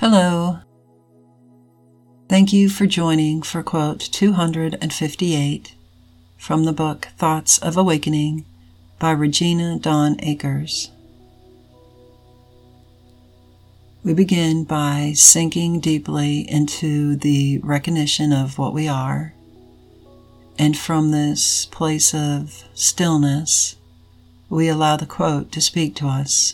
Hello. Thank you for joining for quote 258 from the book Thoughts of Awakening by Regina Dawn Akers. We begin by sinking deeply into the recognition of what we are, and from this place of stillness, we allow the quote to speak to us.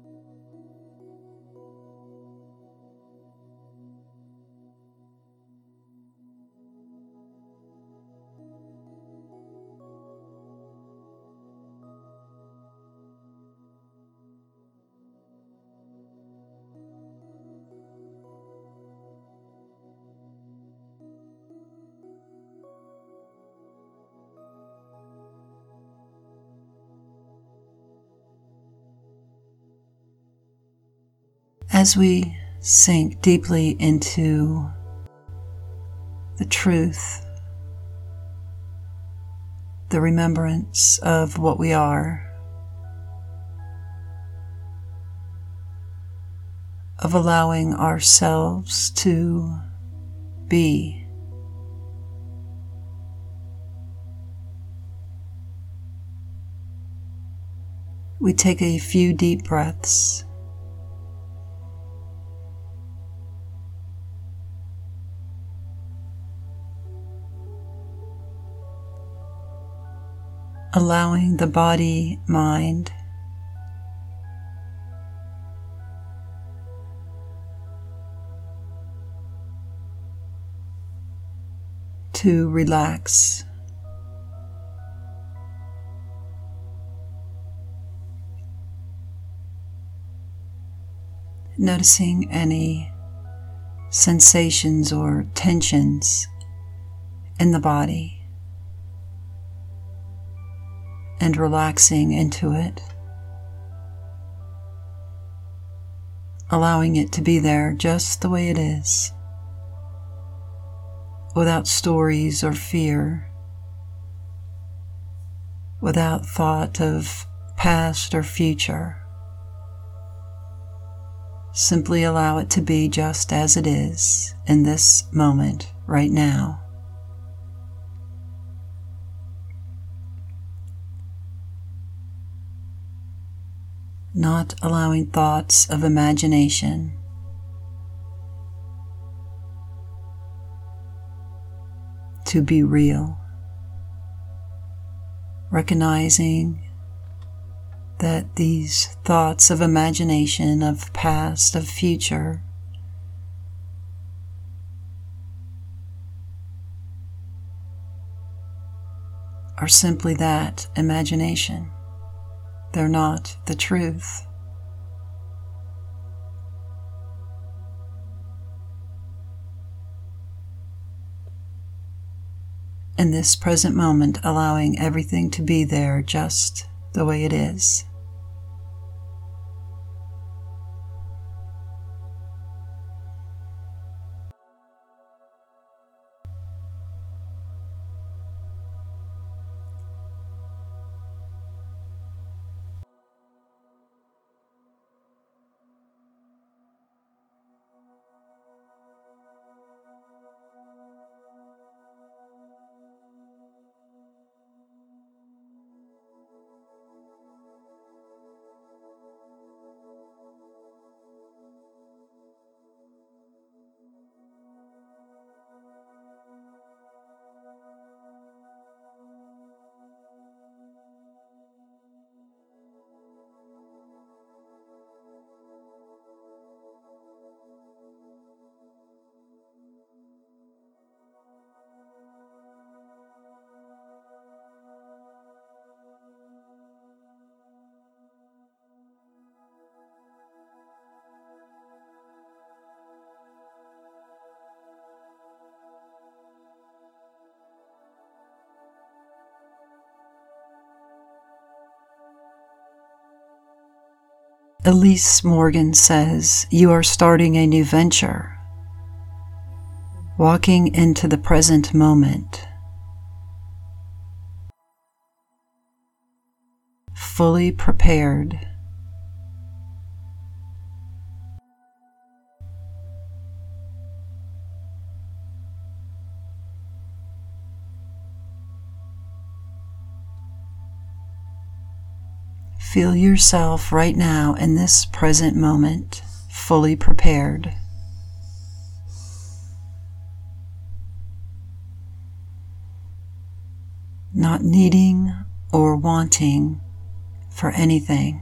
As we sink deeply into the truth, the remembrance of what we are, of allowing ourselves to be, we take a few deep breaths. Allowing the body, mind, to relax. Noticing any sensations or tensions in the body, and relaxing into it, allowing it to be there just the way it is, without stories or fear, without thought of past or future. Simply allow it to be just as it is in this moment, right now. Not allowing thoughts of imagination to be real. Recognizing that these thoughts of imagination, of past, of future, are simply that, imagination. They're not the truth. In this present moment, allowing everything to be there just the way it is. Elise Morgan says, "You are starting a new venture, walking into the present moment, fully prepared Feel yourself right now in this present moment, fully prepared. Not needing or wanting for anything.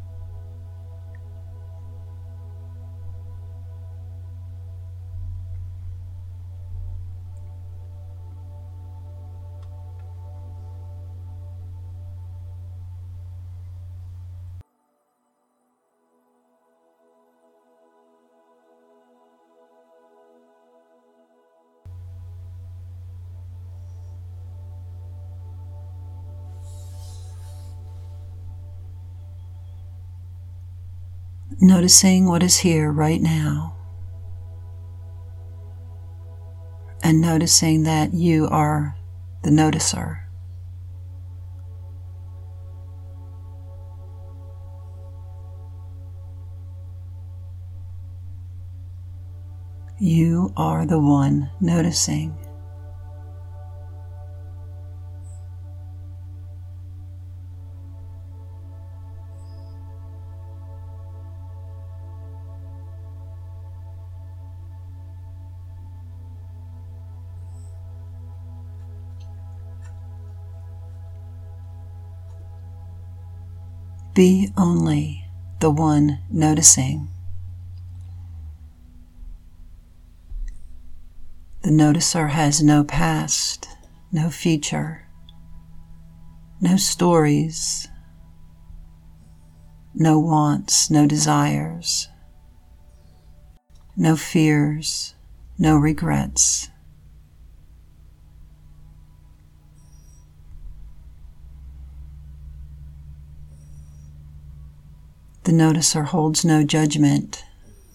Noticing what is here right now, and noticing that you are the noticer. You are the one noticing. Be only the one noticing. The noticer has no past, no future, no stories, no wants, no desires, no fears, no regrets. The noticer holds no judgment.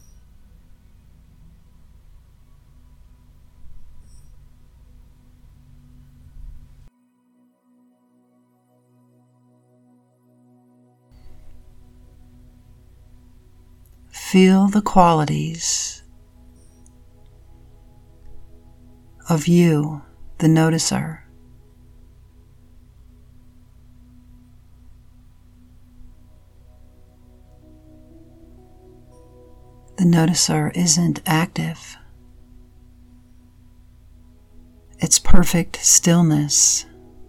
Feel the qualities of you, the noticer. The noticer isn't active. It's perfect stillness,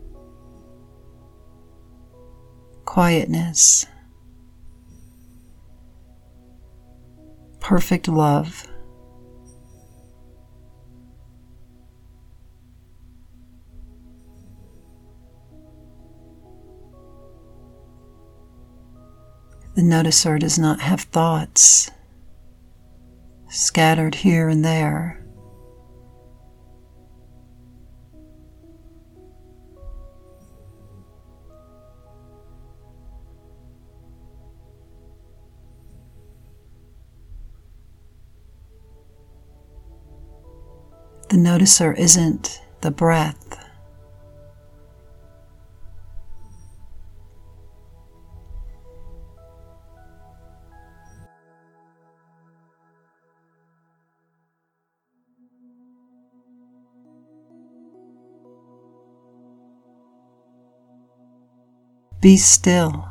quietness, perfect love. The noticer does not have thoughts scattered here and there. The noticer isn't the breath. Be still.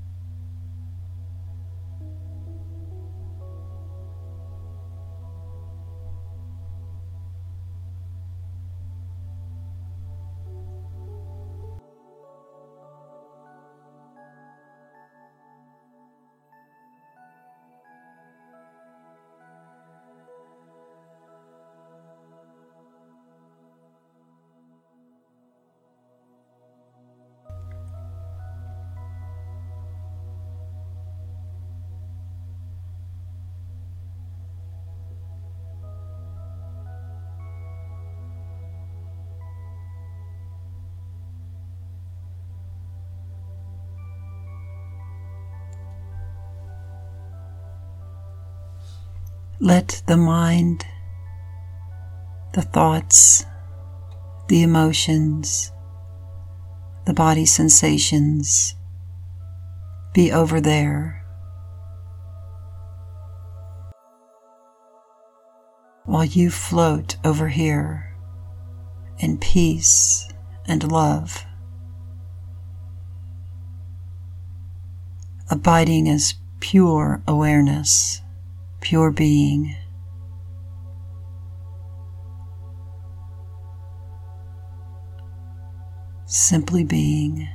Let the mind, the thoughts, the emotions, the body sensations be over there, while you float over here in peace and love. abiding as pure awareness, pure being. Simply being.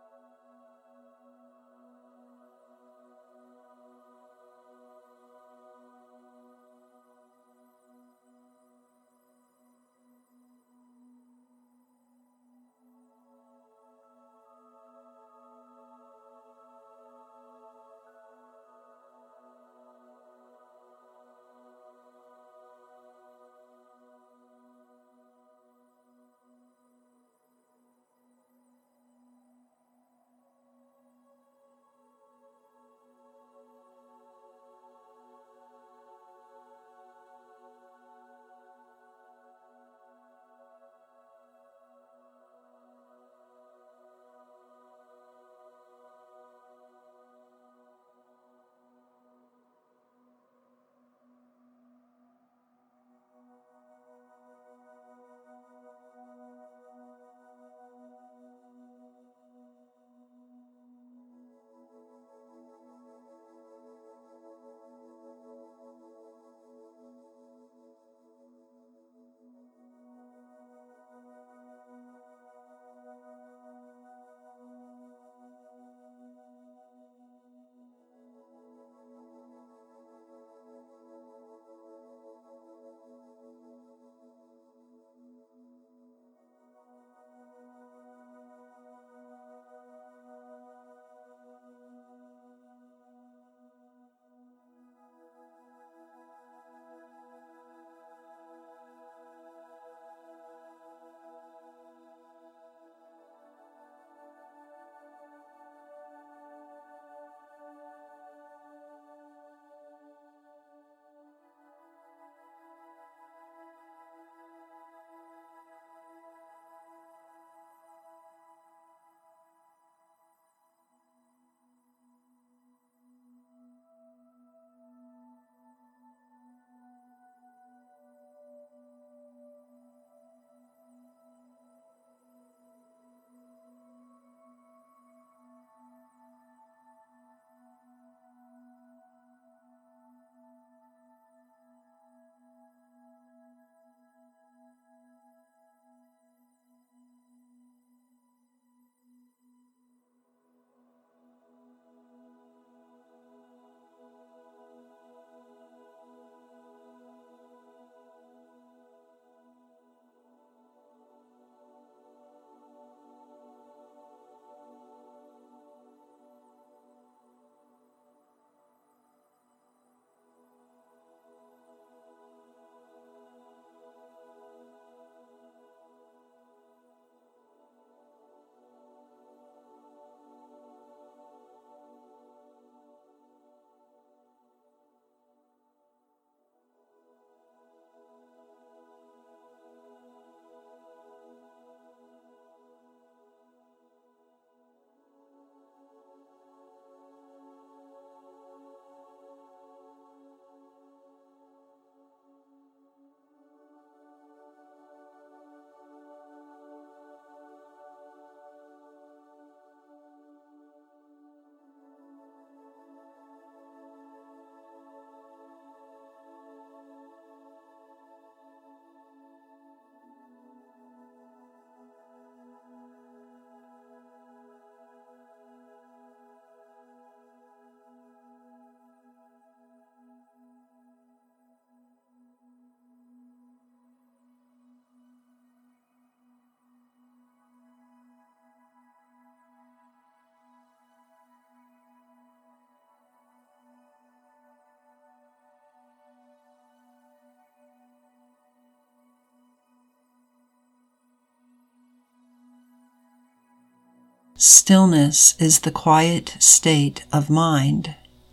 Stillness is the quiet state of mind.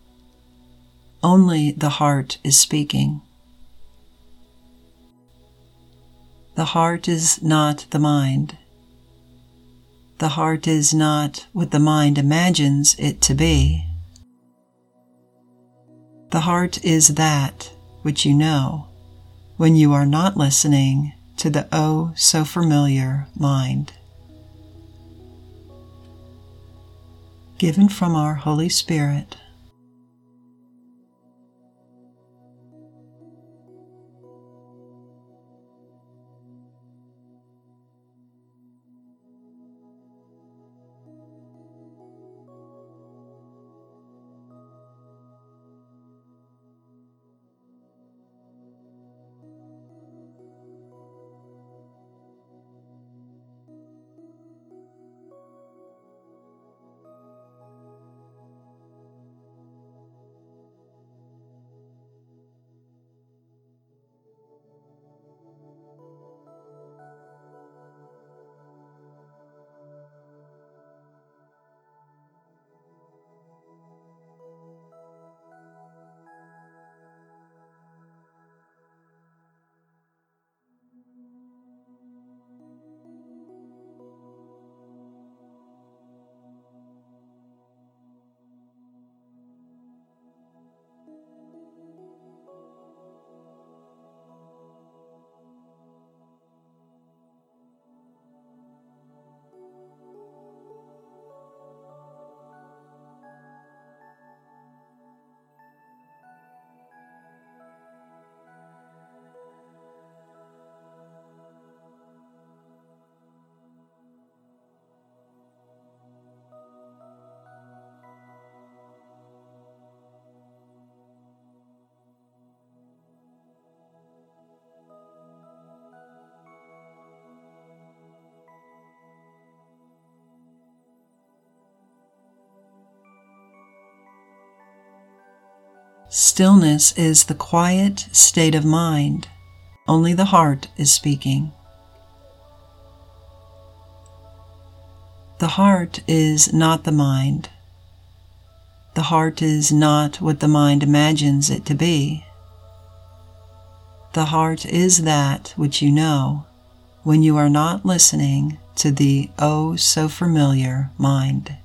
Only the heart is speaking. The heart is not the mind. The heart is not what the mind imagines it to be. The heart is that which you know when you are not listening to the oh so familiar mind. given from our Holy Spirit. Stillness is the quiet state of mind. Only the heart is speaking. The heart is not the mind. The heart is not what the mind imagines it to be. The heart is that which you know when you are not listening to the oh so familiar mind.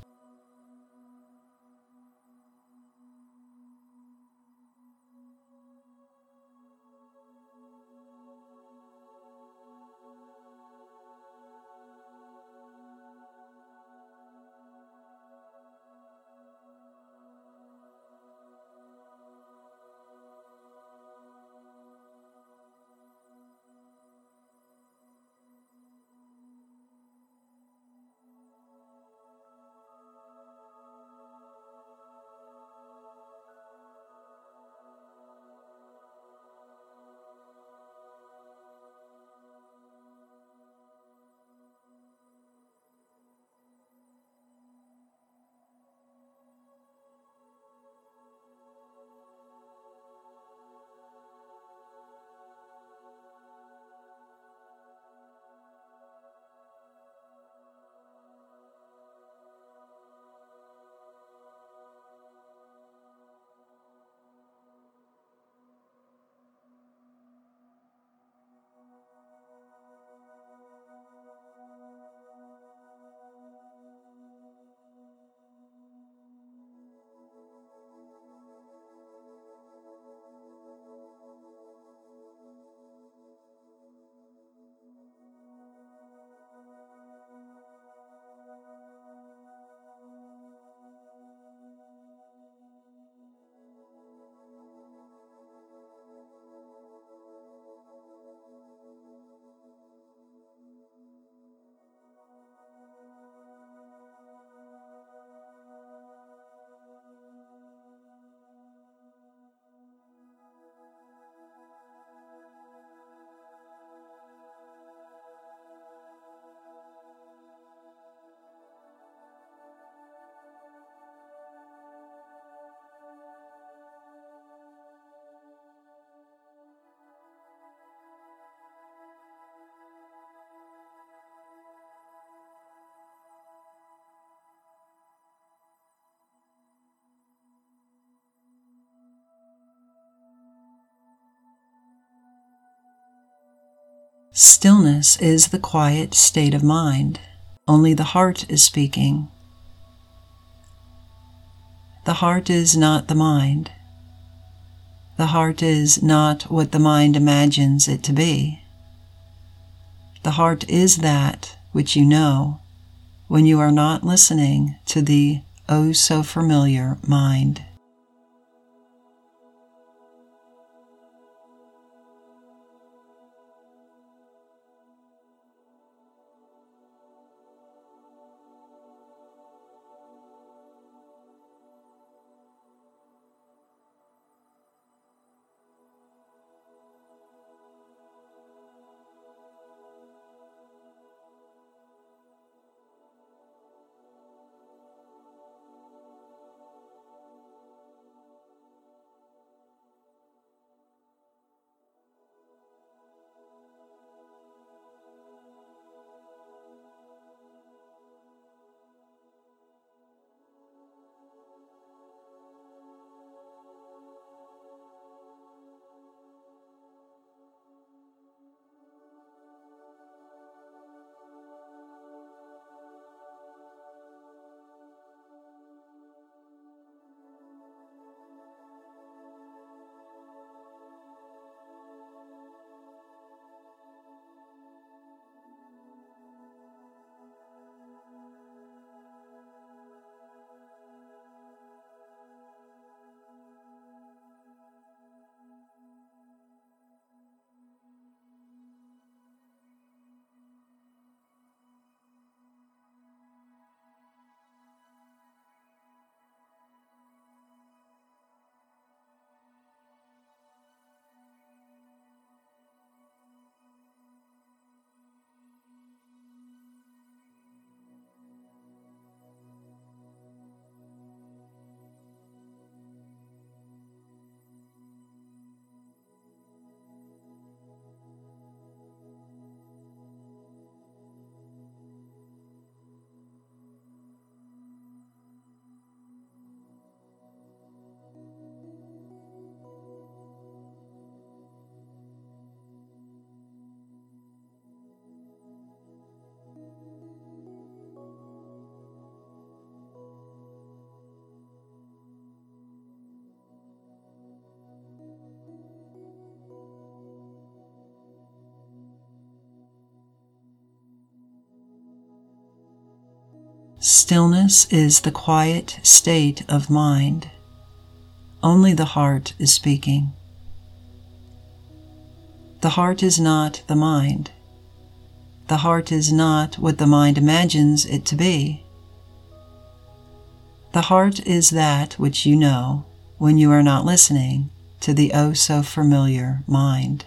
Stillness is the quiet state of mind. Only the heart is speaking. The heart is not the mind. The heart is not what the mind imagines it to be. The heart is that which you know when you are not listening to the oh so familiar mind. Stillness is the quiet state of mind. Only the heart is speaking. The heart is not the mind. The heart is not what the mind imagines it to be. The heart is that which you know when you are not listening to the oh so familiar mind.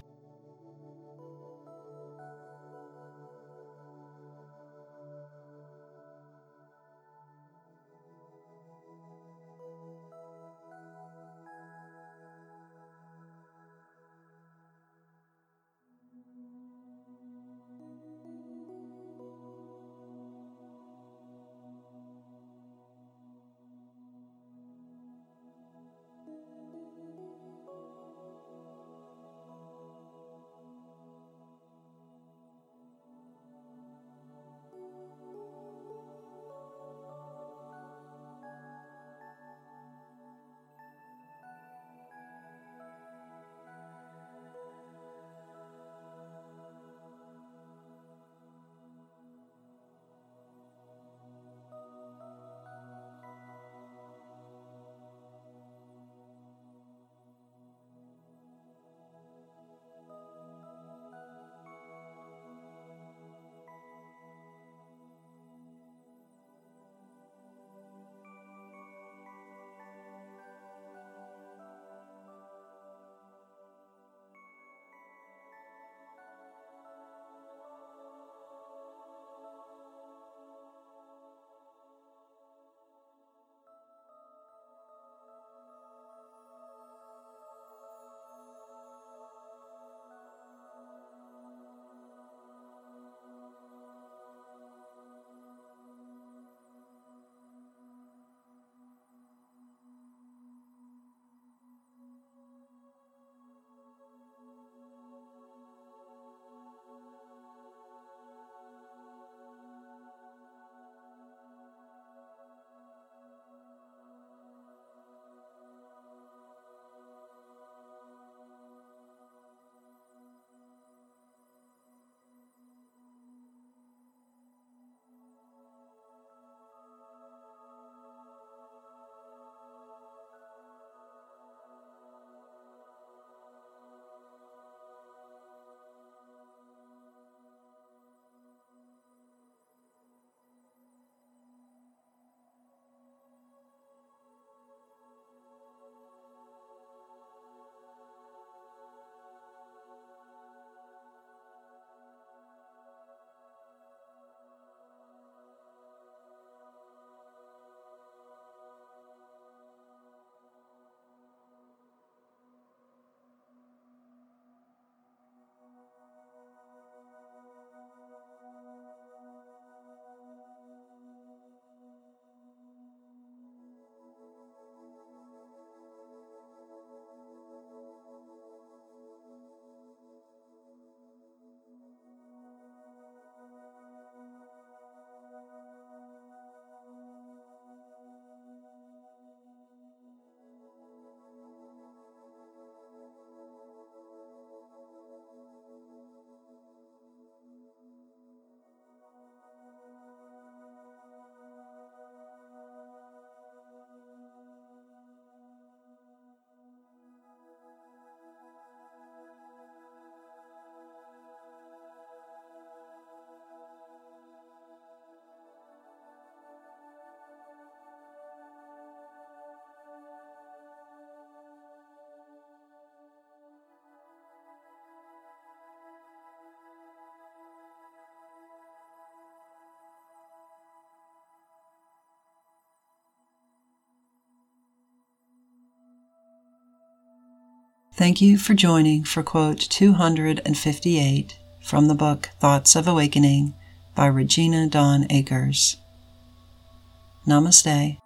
Thank you for joining for quote 258 from the book Thoughts of Awakening by Regina Dawn Akers. Namaste.